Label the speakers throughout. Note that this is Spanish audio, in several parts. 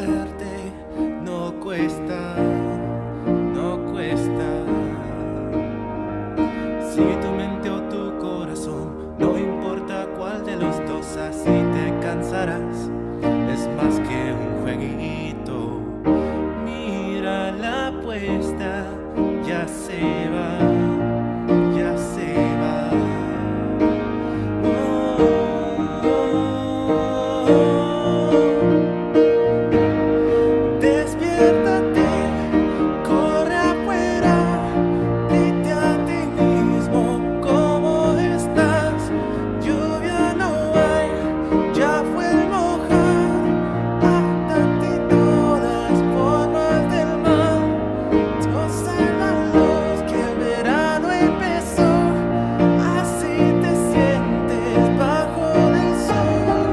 Speaker 1: despertarte no cuesta, no cuesta. Sigue tu mente o tu corazón, no importa cuál de los dos, así te cansarás. Es más que un jueguito. Mira la apuesta, ya se va, ya se va. Despiértate, corre afuera, dite a ti mismo cómo estás. Lluvia no hay, ya fue el mojar. Adaptate todas formas del mar. Goza la luz que el verano empezó. Así te sientes bajo del sol.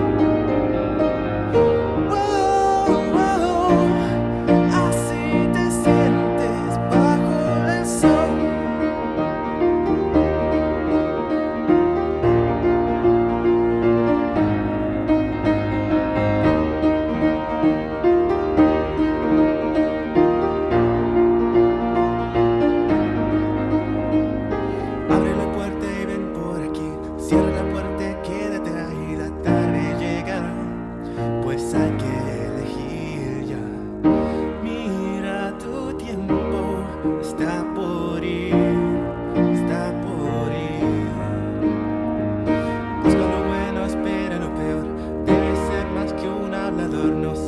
Speaker 1: Así te sientes bajo el sol. Abre la puerta y ven por aquí. Cierra la puerta y quédate ahí. La tarde llegará, pues hay que elegir ya. Mira, tu tiempo está por ir, está por ir. Busca lo bueno, espera lo peor. Debe ser más que un hablador, no